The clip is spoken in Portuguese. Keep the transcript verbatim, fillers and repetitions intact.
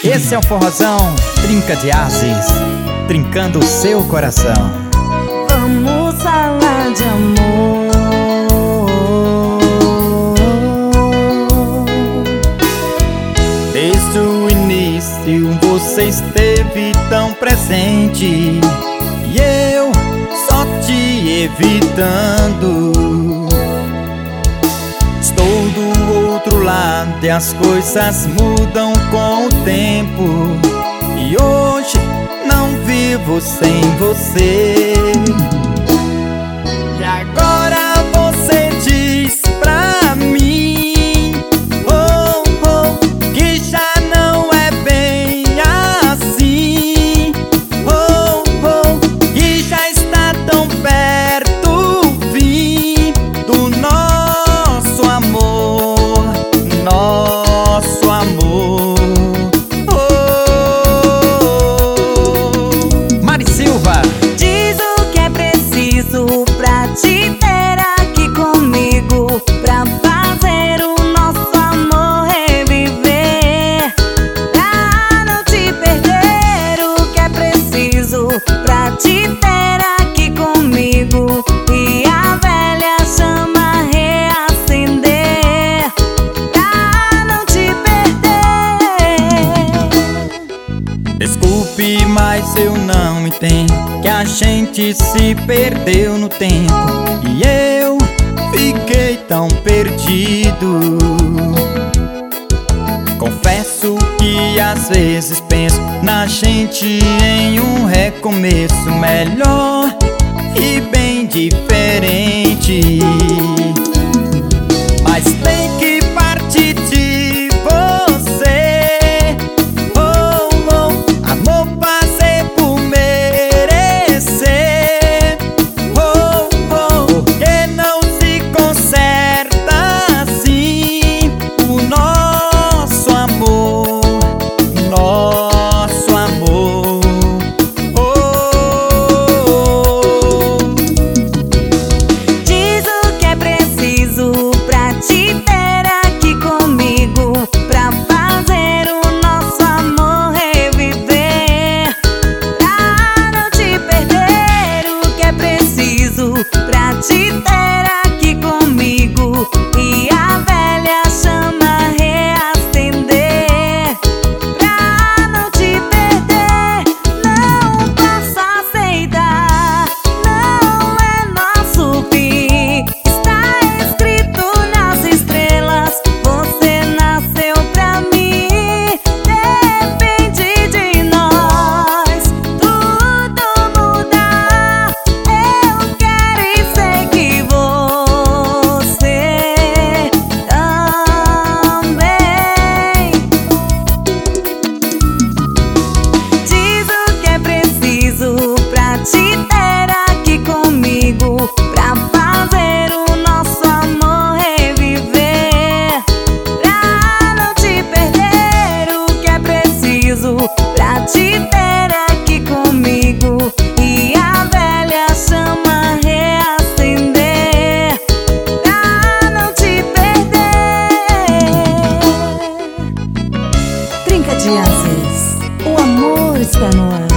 Esse é o forrozão Trinca de Ases, trincando o seu coração. Vamos falar de amor. Desde o início você esteve tão presente e eu só te evitando. Estou do outro lado e as coisas mudam com o tempo, e hoje não vivo sem você. E agora você diz pra mim, oh, oh, que já não é bem assim, oh, oh, que já está tão perto o fim do nosso amor, nosso amor. Oh, Mari Silva. Diz o que é preciso pra te ter aqui comigo, pra fazer o nosso amor reviver, pra não te perder. O que é preciso pra te ter aqui comigo e a velha chama reacender, pra não te perder. Desculpe, mas eu não entendo que a gente se perdeu no tempo e eu fiquei tão perdido. Confesso que às vezes penso na gente em um recomeço melhor e bem diferente, mas tem que partir de você. Oh, oh, amor, passei por merecer. Oh, oh, porque não se conserta assim o nosso amor, nosso amor. Oh, Diz o que é preciso pra te ter aqui comigo, pra fazer o nosso amor reviver, pra não te perder. O que é preciso pra te ter aqui comigo e a velha chama reacender, pra não te perder. Não posso aceitar, não é nosso fim. Está escrito nas estrelas, você nasceu pra mim. Depende de nós tudo mudar. Eu quero e sei que você também. Diz o que é preciso pra te ter aqui comigo, pra fazer o nosso amor reviver, pra não te perder. O que é preciso pra te ter aqui comigo e a velha chama reacender, pra não te perder. Trinca de Ases, o amor está no ar.